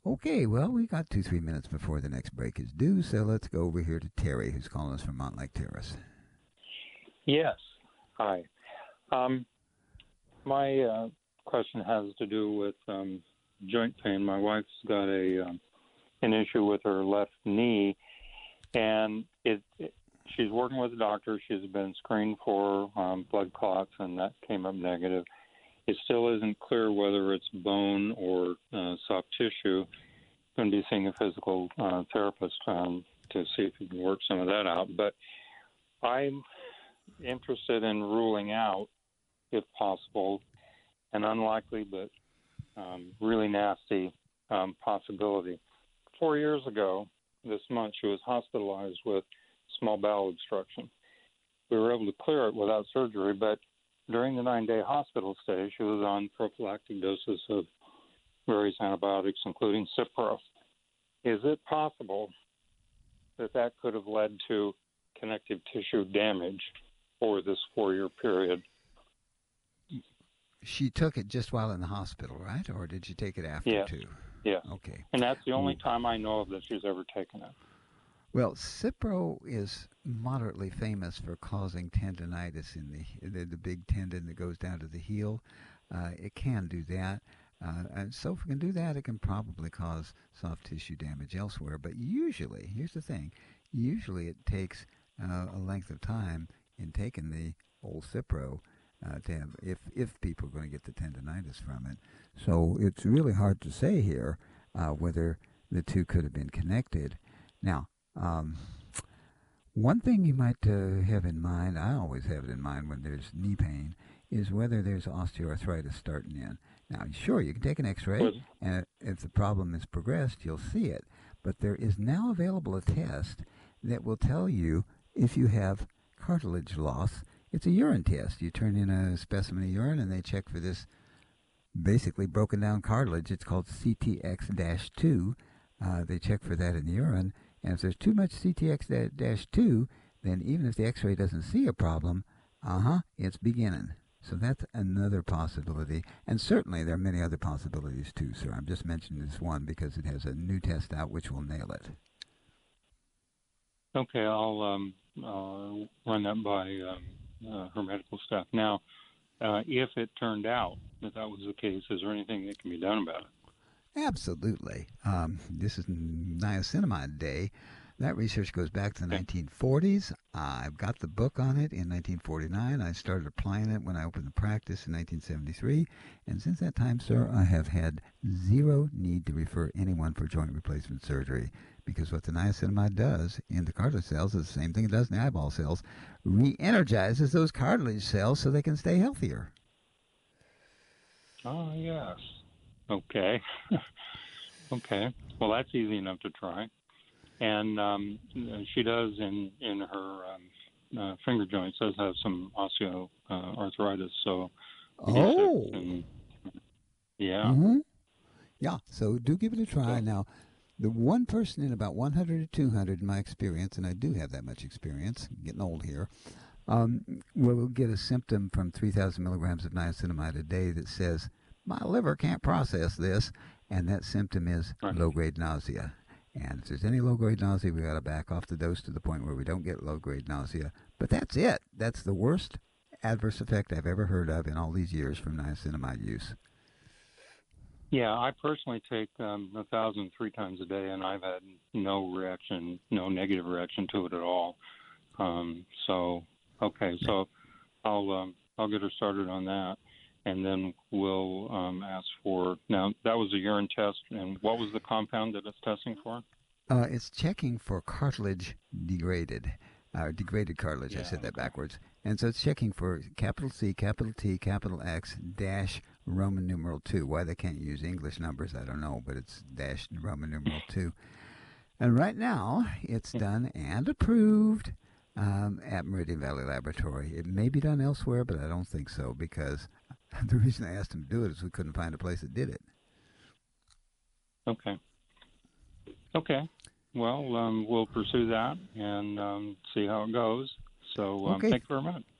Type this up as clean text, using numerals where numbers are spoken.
Okay, well, we got 3 minutes before the next break is due, so let's go over here to Terry, who's calling us from Montlake Terrace. Yes. Hi. Um, my question has to do with joint pain. My wife's got an issue with her left knee, and she's working with a doctor. She's been screened for blood clots, and that came up negative. It still isn't clear whether it's bone or soft tissue. Going to be seeing a physical therapist to see if we can work some of that out. But I'm interested in ruling out, if possible, an unlikely but really nasty possibility. 4 years ago, this month, she was hospitalized with small bowel obstruction. We were able to clear it without surgery, but during the 9-day hospital stay, she was on prophylactic doses of various antibiotics, including Cipro. Is it possible that that could have led to connective tissue damage over this 4-year period? She took it just while in the hospital, right? Or did she take it after, Yes. too? Yes. Okay. And that's the only time I know of that she's ever taken it. Well, Cipro is moderately famous for causing tendonitis in the big tendon that goes down to the heel. It can do that. And so if it can do that, it can probably cause soft tissue damage elsewhere. But usually, here's the thing, usually it takes a length of time in taking the old Cipro to have, if people are going to get the tendonitis from it. So it's really hard to say here whether the two could have been connected. Now, one thing you might have in mind, I always have it in mind when there's knee pain, is whether there's osteoarthritis starting in. Now, sure, you can take an x-ray, and if the problem is progressed, you'll see it. But there is now available a test that will tell you if you have cartilage loss. It's a urine test. You turn in a specimen of urine, and they check for this basically broken down cartilage. It's called CTX-2. They check for that in the urine. And if there's too much CTX-2, then even if the x-ray doesn't see a problem, it's beginning. So that's another possibility. And certainly there are many other possibilities too, sir. I'm just mentioning this one because it has a new test out which will nail it. Okay, I'll run that by her medical staff. Now, if it turned out that that was the case, is there anything that can be done about it? Absolutely. This is niacinamide day. That research goes back to the 1940s. I've got the book on it in 1949. I started applying it when I opened the practice in 1973. And since that time, sir, I have had zero need to refer anyone for joint replacement surgery. Because what the niacinamide does in the cartilage cells is the same thing it does in the eyeball cells. Re-energizes those cartilage cells so they can stay healthier. Oh, yes. Okay. Okay. Well, that's easy enough to try. And she does in her finger joints does have some osteoarthritis. So yeah. Mm-hmm. Yeah. So do give it a try. Now, the one person in about 100 to 200, in my experience, and I do have that much experience, getting old here, will get a symptom from 3,000 milligrams of niacinamide a day that says, my liver can't process this, and that symptom is low-grade nausea. And if there's any low-grade nausea, we got to back off the dose to the point where we don't get low-grade nausea. But that's it. That's the worst adverse effect I've ever heard of in all these years from niacinamide use. Yeah, I personally take 1,000 3 times a day, and I've had no reaction, no negative reaction to it at all. So I'll get her started on that. And then we'll ask for, now that was a urine test, and what was the compound that it's testing for? It's checking for cartilage degraded, degraded cartilage, I said that backwards. And so it's checking for capital C, capital T, capital X, dash Roman numeral 2. Why they can't use English numbers, I don't know, but it's dash Roman numeral 2. And right now, it's done and approved at Meridian Valley Laboratory. It may be done elsewhere, but I don't think so, because the reason I asked him to do it is we couldn't find a place that did it. Okay. Well, we'll pursue that and see how it goes. So thank you very much.